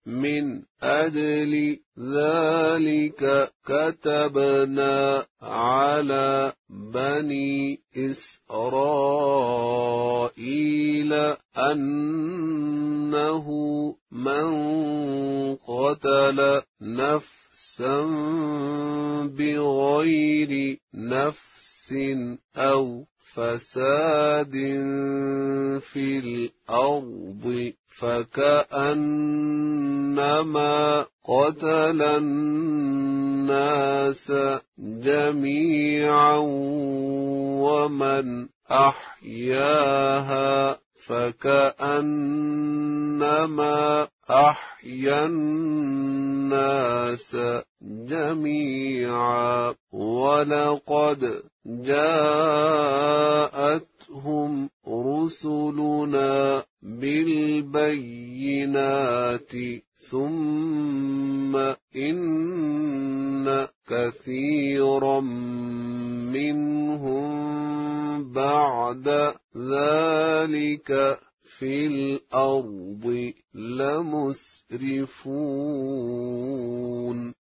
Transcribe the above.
من أجل ذلك كتبنا على بني إسرائيل أنه من قتل نفسا بغير نفس أو فساد في الأرض فكأنما قتل الناس جميعا ومن أحياها فكأنما أحيا الناس جميعا ولقد جاءتهم رسلنا بالبينات ثم إن كثيرا منهم بعد ذلك في الأرض لمسرفون